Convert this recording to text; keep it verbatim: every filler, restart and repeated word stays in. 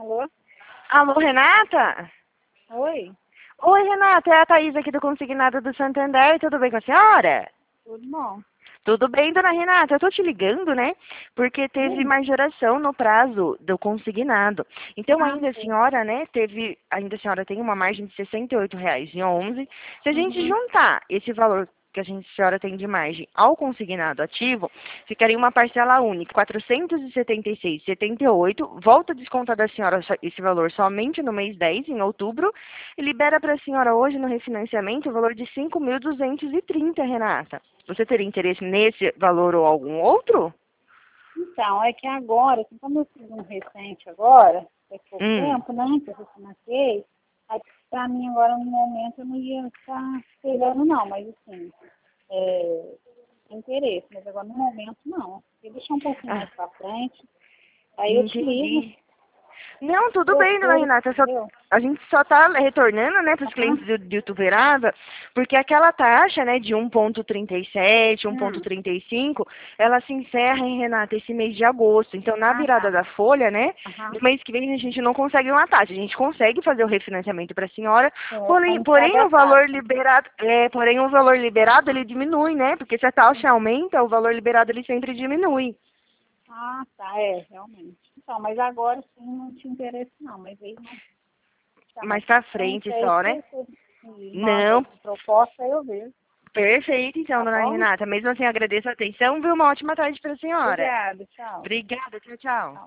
Alô? Alô, Renata? Oi? Oi, Renata, é a Thaís aqui do Consignado do Santander, tudo bem com a senhora? Tudo bom? Tudo bem, dona Renata? Eu tô te ligando, né? Porque teve Sim. majoração no prazo do consignado. Então, Ah, ainda a sim. senhora, né, teve, ainda a senhora tem uma margem de sessenta e oito reais e onze. Se a gente Uhum. juntar esse valor que a gente, a senhora tem de margem ao consignado ativo, ficaria uma parcela única, quatrocentos e setenta e seis reais e setenta e oito centavos. Volta a descontar da senhora só- esse valor somente no mês dez, em outubro, e libera para a senhora hoje no refinanciamento o valor de cinco mil duzentos e trinta, Renata. Você teria interesse nesse valor ou algum outro? Então, é que agora, assim, como eu fiz um recente agora, faz pouco Hum, tempo, né, que eu refinanciei, aí pra mim agora no momento eu não ia estar pegando não, mas assim, é, tem interesse, mas agora no momento não. Eu deixar um pouquinho ah, mais pra frente, aí eu te ligo, entendi. Não, tudo bem, dona procuro, Renata. Só- entendeu? a gente só está retornando, né, para os clientes Aham. do, de Ituverava, porque aquela taxa, né, de um ponto trinta e sete, um ponto Hum. trinta e cinco, ela se encerra, hein, Renata, esse mês de agosto. Então, na Ah, virada tá. da folha, né, Aham. no mês que vem a gente não consegue uma taxa. A gente consegue fazer o refinanciamento para a senhora, É, pra porém, não porém pagar o valor taxa. liberado, é, porém o valor liberado ele diminui, né? Porque se a taxa aumenta, o valor liberado ele sempre diminui. Ah, tá, é, realmente. Então, mas agora sim não te interessa não, mas aí não está mais Mais pra pra frente, frente aí só, né? você, você me manda Não. essa proposta, aí eu vejo, Perfeito, então, tá dona bom? Renata. Mesmo assim, agradeço a atenção, viu? Uma ótima tarde para a senhora. Obrigada, tchau. Obrigada, tchau, tchau. Tchau.